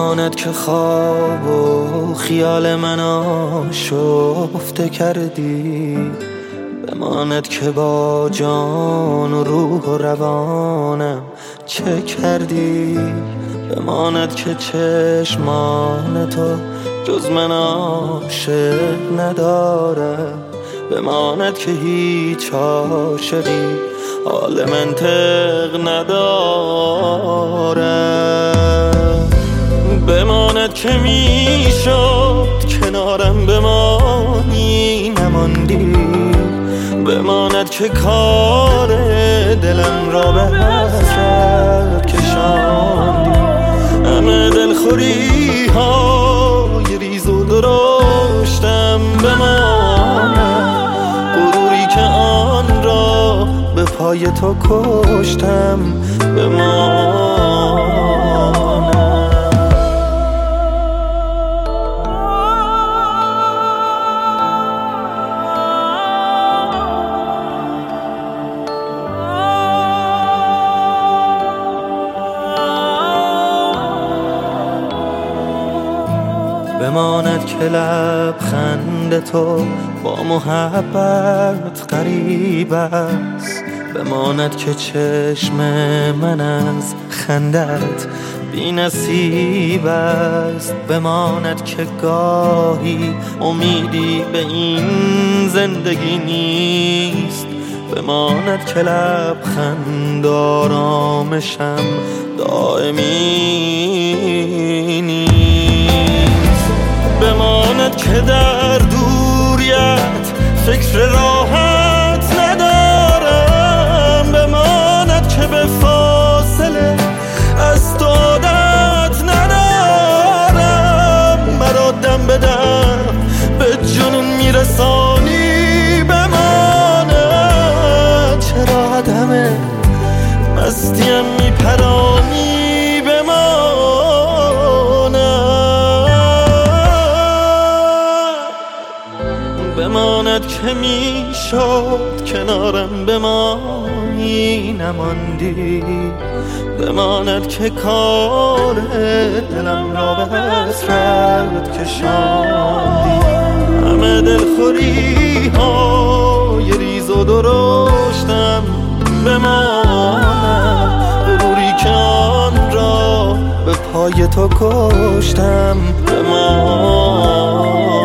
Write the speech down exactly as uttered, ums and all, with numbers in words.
بماند که خواب و خیال من آشفته کردی، بماند که با جان و روح و روانم چه کردی، بماند که چشمان تو جز من عاشق نداره، بماند که هیچ عاشقی حال منطق نداره، بماند که میشد کنارم بمانی نماندی، بماند که کار دلم را به حسرت کشاندی، همه دلخوری های ریز و درشتم بماند، غروری که آن را به پای تو کشتم بماند. بماند که لبخند تو با محبت غریب است، بماند که چشم من از خندت بی نصیب است، بماند که گاهی امیدی به این زندگی نیست، بماند که لبخند آرامشم دائمی نیست، بماند که در دوریت فکر راحت ندارم، بماند که به فاصله از تو عادت ندارم، مرا دم به دم به جنون میرسانی، بماند چرا عدم مستیم میپرانی، بماند بماند که میشد کنارم بمانی نماندی، بماند که کار دلم را به حسرت کشاندی، همه دلخوری های ریز و درشتم بماند، غروری که آن را به پای تو کشتم بماند.